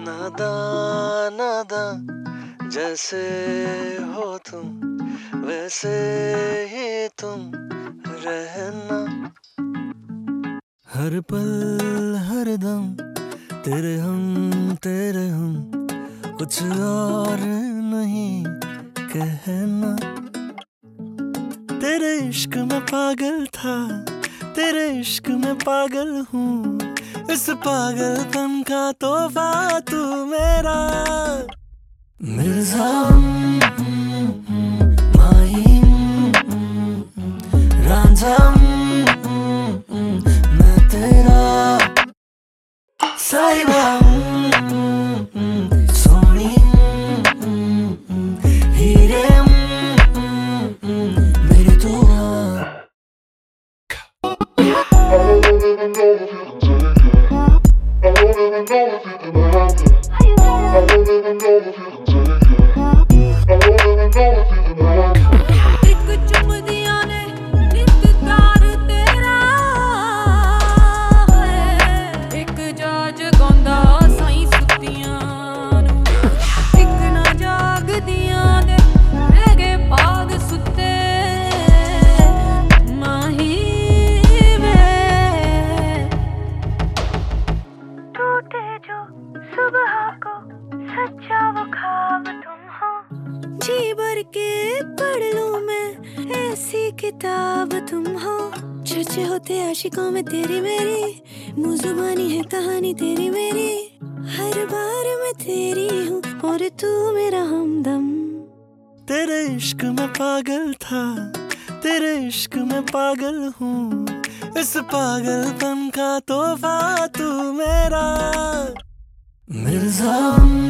नादा नादा जैसे हो तुम वैसे ही तुम रहना। हर पल हर दम तेरे हम कुछ और नहीं कहना। तेरे इश्क में पागल था, तेरे इश्क में पागल हूँ, इस पागलपन का तोहफा तू मेरा। मिर्ज़ा माही रांझा मैं तेरा साहिबा सोनी हीरे मेरी तू। एक चुमदियां ने नितकार तेरा है, एक जाज गौंदा साईं सुतियां नू, एक ना जागदियां दे रह गए पाग सुते माही वे। टूटे जो सुबह को सच्चा वो ख्वाब तुम हो, जी भर के पढ़ लूं मैं ऐसी किताब तुम हो। चर्चे होते आशिकों में तेरी मेरी, मुजुबानी है कहानी तेरी मेरी, हर बार मैं तेरी हूँ और तू मेरा हमदम। तेरे इश्क में पागल था, तेरे इश्क में पागल हूँ, इस पागलपन का तोहफा तू मेरा। मिर्ज़ा